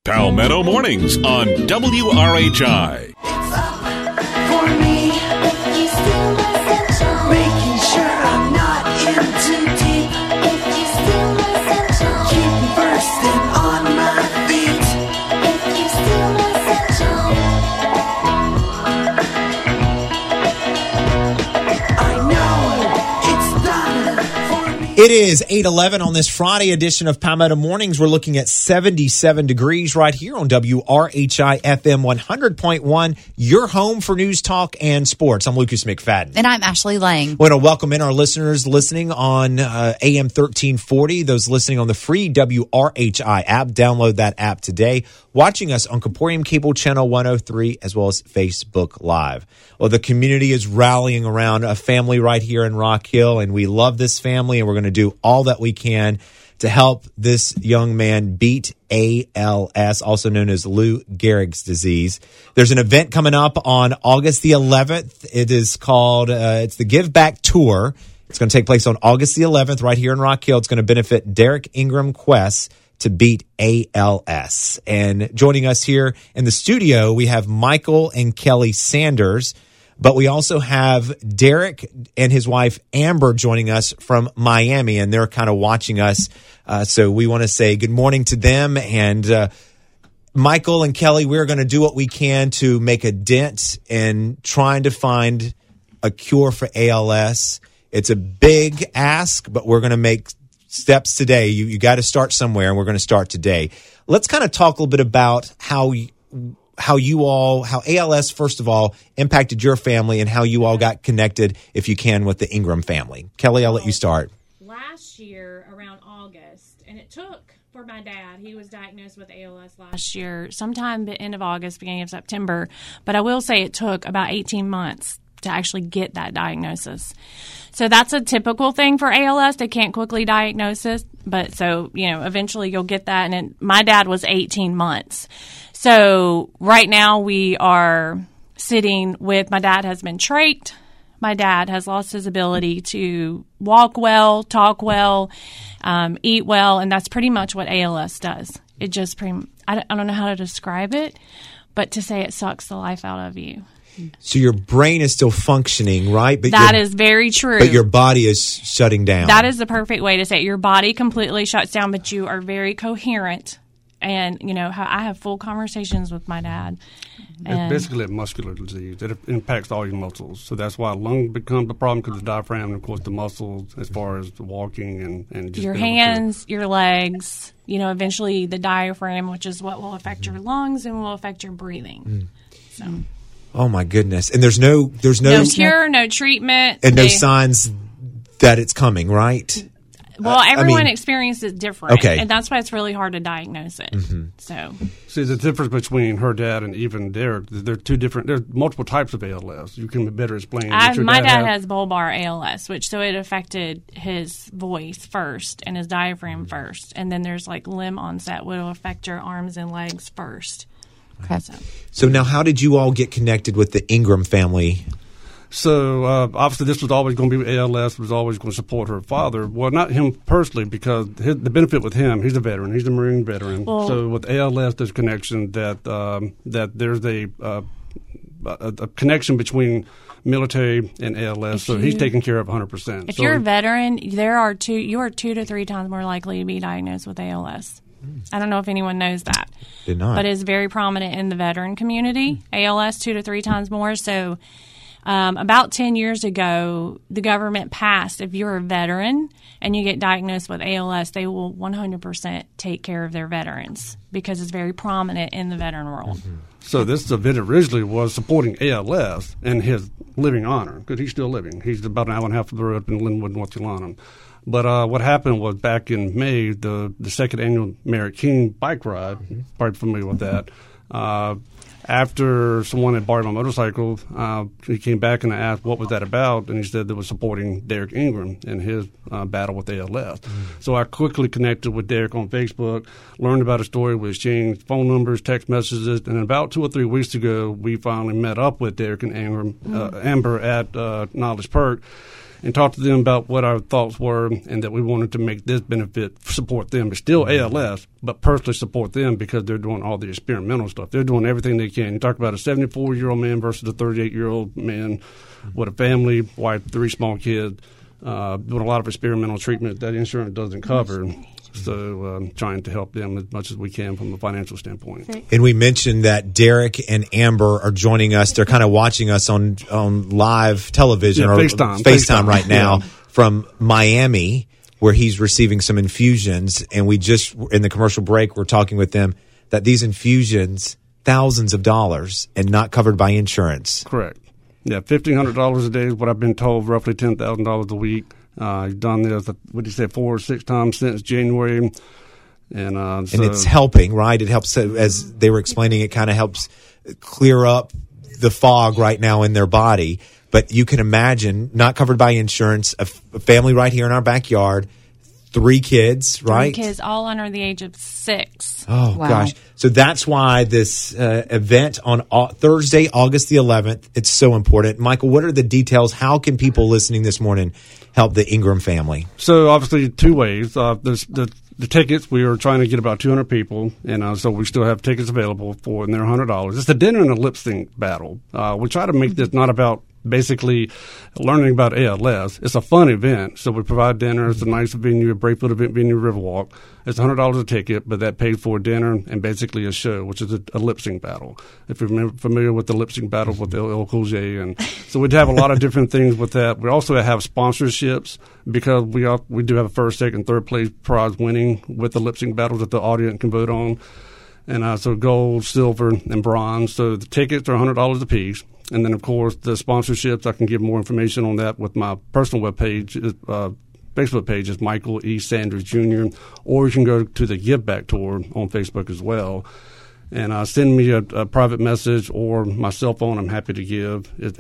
Palmetto Mornings on WRHI. It's up for me. If you still essential, making sure I'm not in too deep. If you still essential, keep me first and on my feet. If you still essential, I know it's done for me. It is 8:11 on this Friday edition of Palmetto Mornings. We're looking at 77 degrees right here on WRHI FM 100.1, your home for news, talk, and sports. I'm Lucas McFadden. And I'm Ashley Lang. We want to welcome in our listeners listening on AM 1340, those listening on the free WRHI app. Download that app today. Watching us on Comporium Cable Channel 103, as well as Facebook Live. Well, the community is rallying around a family right here in Rock Hill, and we love this family, and we're going to do all that we can to help this young man beat ALS, also known as Lou Gehrig's disease. There's an event coming up on August the 11th. It is called, it's the Give Back Tour. It's going to take place on August the 11th right here in Rock Hill. It's going to benefit Derek Ingram Quest to beat ALS. And joining us here in the studio, we have Michael and Kelly Sanders, but we also have Derek and his wife Amber joining us from Miami, and they're kind of watching us. So we want to say good morning to them. And Michael and Kelly, we're going to do what we can to make a dent in trying to find a cure for ALS. It's a big ask, but we're going to make steps today. You got to start somewhere, and we're going to start today. Let's kind of talk a little bit about how ALS, first of all, impacted your family and how you all got connected, if you can, with the Ingram family. Kelly, I'll let you start. Last year, around August, and it took for my dad, he was diagnosed with ALS last year, sometime the end of August, beginning of September. But I will say it took about 18 months to actually get that diagnosis. So that's a typical thing for ALS. They can't quickly diagnose it, but so, eventually you'll get that. And my dad was 18 months. So right now we are sitting with, my dad has been trached. My dad has lost his ability to walk well, talk well, eat well, and that's pretty much what ALS does. It just, I don't know how to describe it, but to say it sucks the life out of you. So your brain is still functioning, right? But that is very true. But your body is shutting down. That is the perfect way to say it. Your body completely shuts down, but you are very coherent. And, I have full conversations with my dad. It's basically a muscular disease. It impacts all your muscles. So that's why lung becomes a problem, because the diaphragm and, of course, the muscles as far as the walking and just your hands, your legs, eventually the diaphragm, which is what will affect your lungs and will affect your breathing. So. Oh, my goodness. And there's no cure, no treatment. And no signs that it's coming, right? Well, everyone experiences it different. Okay. And that's why it's really hard to diagnose it. Mm-hmm. So, see, the difference between her dad and even Derek, there's multiple types of ALS. You can better explain. My dad has bulbar ALS, so it affected his voice first and his diaphragm first. And then there's limb onset, which will affect your arms and legs first. Okay. So now how did you all get connected with the Ingram family? So obviously this was always going to be ALS, was always going to support her father. Well, not him personally, because the benefit with him, he's a veteran. He's a Marine veteran. Well, so with ALS, there's a connection that there's a connection between military and ALS. So he's taken care of 100%. If you're a veteran, you are 2 to 3 times more likely to be diagnosed with ALS. I don't know if anyone knows that. Did not. But it's very prominent in the veteran community. ALS 2 to 3 times more. So about 10 years ago, the government passed, if you're a veteran and you get diagnosed with ALS, they will 100% take care of their veterans because it's very prominent in the veteran world. Mm-hmm. So this event originally was supporting ALS and his living honor, because he's still living. He's about an hour and a half of the road up in Linwood, North Carolina. But what happened was back in May, the second annual Merritt King bike ride, probably familiar with that, After someone had borrowed my motorcycle, he came back and I asked what was that about, and he said that was supporting Derek Ingram in his battle with ALS. So I quickly connected with Derek on Facebook, learned about his story, we exchanged phone numbers, text messages, and about 2 or 3 weeks ago, we finally met up with Derek and Amber at Knowledge Perk and talked to them about what our thoughts were and that we wanted to make this benefit support them. It's still ALS, but personally support them because they're doing all the experimental stuff. They're doing everything they can. You talk about a 74-year-old man versus a 38-year-old man with a family, wife, 3 small kids, doing a lot of experimental treatment that insurance doesn't cover. So trying to help them as much as we can from a financial standpoint. And we mentioned that Derek and Amber are joining us. They're kind of watching us on live television or FaceTime right now from Miami, where he's receiving some infusions. And we just, in the commercial break, we're talking with them that these infusions, thousands of dollars and not covered by insurance. Correct. Yeah, $1,500 a day is what I've been told, roughly $10,000 a week. He's done this, what did you say, 4 or 6 times since January. And it's helping, right? It helps, as they were explaining, it kind of helps clear up the fog right now in their body. But you can imagine, not covered by insurance, a family right here in our backyard, 3 kids, right? 3 kids, all under the age of 6. Oh, wow. Gosh. So that's why this event on Thursday, August the 11th, it's so important. Michael, what are the details? How can people listening this morning help the Ingram family? So obviously 2 ways. There's the tickets. We are trying to get about 200 people, and so we still have tickets available for, and they're $100. It's the dinner and the lip sync battle. We try to make this not about basically learning about ALS. It's a fun event, so we provide dinner. It's a nice venue, a Brakefield event venue, Riverwalk. It's $100 a ticket, but that pays for dinner and basically a show, which is a lip sync battle. If you're familiar with the lip sync battle with LL Cool J, and so we'd have a lot of different things with that. We also have sponsorships because we do have a first, second, third place prize winning with the lip sync battles that the audience can vote on, and so gold, silver, and bronze. So the tickets are $100 a piece. And then, of course, the sponsorships, I can give more information on that with my personal webpage. Facebook page is Michael E. Sanders Jr., or you can go to the Give Back Tour on Facebook as well. And send me a private message or my cell phone. I'm happy to give. It's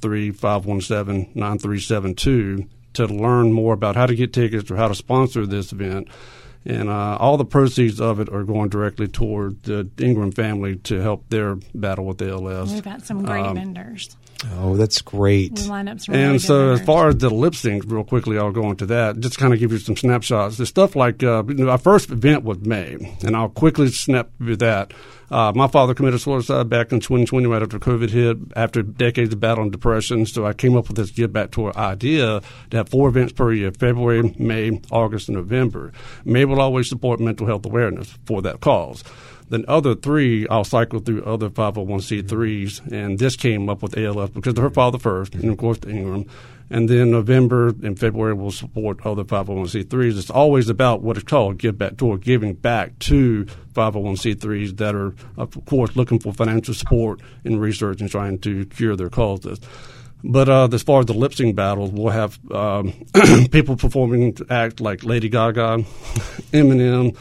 803-517-9372 to learn more about how to get tickets or how to sponsor this event. And all the proceeds of it are going directly toward the Ingram family to help their battle with ALS. We've got some great vendors. Oh, that's great. We line up some really and good so vendors. As far as the lip sync, real quickly, I'll go into that. Just kind of give you some snapshots. The stuff like our first event was May, and I'll quickly snap through that. My father committed suicide back in 2020 right after COVID hit, after decades of battle and depression. So I came up with this Give Back Tour idea to have 4 events per year, February, May, August, and November. May will always support mental health awareness for that cause. Then other 3, I'll cycle through other 501c3s, and this came up with ALS because of her father first, and of course the Ingram. And then November and February will support other 501c3s. It's always about what is called Give Back Tour, giving back to 501c3s that are, of course, looking for financial support in research and trying to cure their causes. But as far as the lip sync battles, we'll have people performing acts like Lady Gaga, Eminem,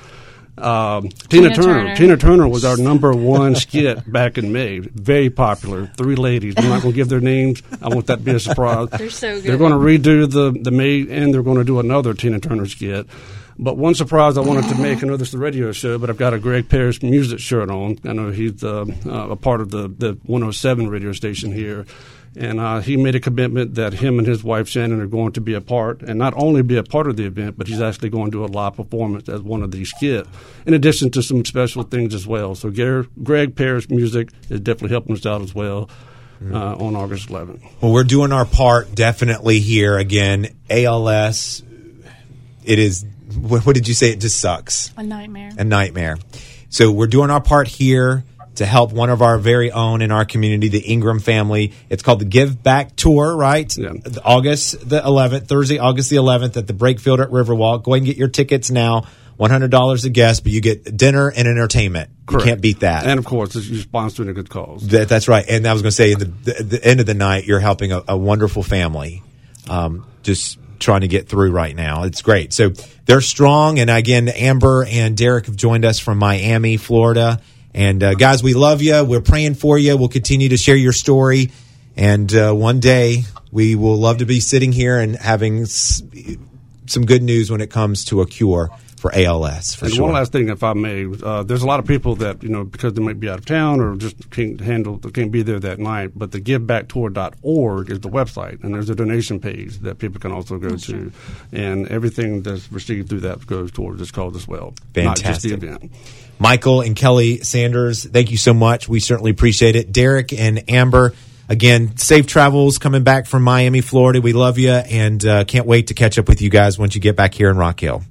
Tina Turner. Tina Turner was our number 1 skit back in May. Very popular. 3 ladies. I'm not going to give their names. I want that to be a surprise. They're so good. They're going to redo the May, and they're going to do another Tina Turner skit. But one surprise I wanted to make, I know this is a radio show, but I've got a Greg Parrish music shirt on. I know he's a part of the 107 radio station here. And he made a commitment that him and his wife Shannon are going to be a part, and not only be a part of the event, but he's actually going to do a live performance as one of these skits, in addition to some special things as well. So Greg Parrish Music is definitely helping us out as well on August 11th. Well, we're doing our part definitely here. Again, ALS, it is, what did you say? It just sucks. A nightmare. A nightmare. So we're doing our part here to help one of our very own in our community, the Ingram family. It's called the Give Back Tour, right? Yeah. August the 11th, Thursday, August the 11th at the Brakefield at Riverwalk. Go ahead and get your tickets now. $100 a guest, but you get dinner and entertainment. Correct. You can't beat that. And, of course, you're sponsoring a good cause. That's right. And I was going to say, at the end of the night, you're helping a wonderful family just trying to get through right now. It's great. So they're strong. And, again, Amber and Derek have joined us from Miami, Florida. And guys, we love you. We're praying for you. We'll continue to share your story. And one day we will love to be sitting here and having some good news when it comes to a cure for ALS. For and sure. One last thing, if I may, there's a lot of people that, because they might be out of town or just can't be there that night, but the givebacktour.org is the website, and there's a donation page that people can also go to, and everything that's received through that goes towards this cause as well. Fantastic. Not just the event. Michael and Kelly Sanders, thank you so much. We certainly appreciate it. Derek and Amber, again, safe travels coming back from Miami, Florida. We love you, and can't wait to catch up with you guys once you get back here in Rock Hill.